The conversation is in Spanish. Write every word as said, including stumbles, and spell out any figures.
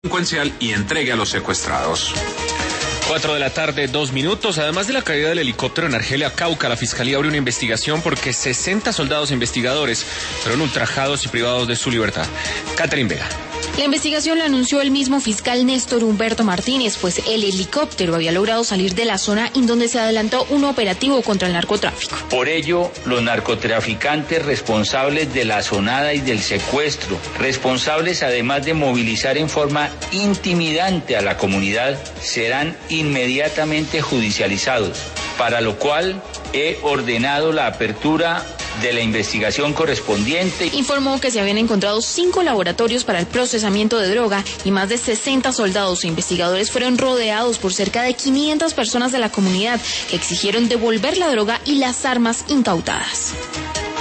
delincuencial y entregue a los secuestrados. Cuatro de la tarde, dos minutos. Además de la caída del helicóptero en Argelia, Cauca, la Fiscalía abrió una investigación porque sesenta soldados e investigadores fueron ultrajados y privados de su libertad. Catherine Vega. La investigación la anunció el mismo fiscal Néstor Humberto Martínez, pues el helicóptero había logrado salir de la zona en donde se adelantó un operativo contra el narcotráfico. Por ello, los narcotraficantes responsables de la sonada y del secuestro, responsables además de movilizar en forma intimidante a la comunidad, serán inmediatamente judicializados, para lo cual he ordenado la apertura de la investigación correspondiente. Informó que se habían encontrado cinco laboratorios para el procesamiento de droga y más de sesenta soldados e investigadores fueron rodeados por cerca de quinientas personas de la comunidad que exigieron devolver la droga y las armas incautadas.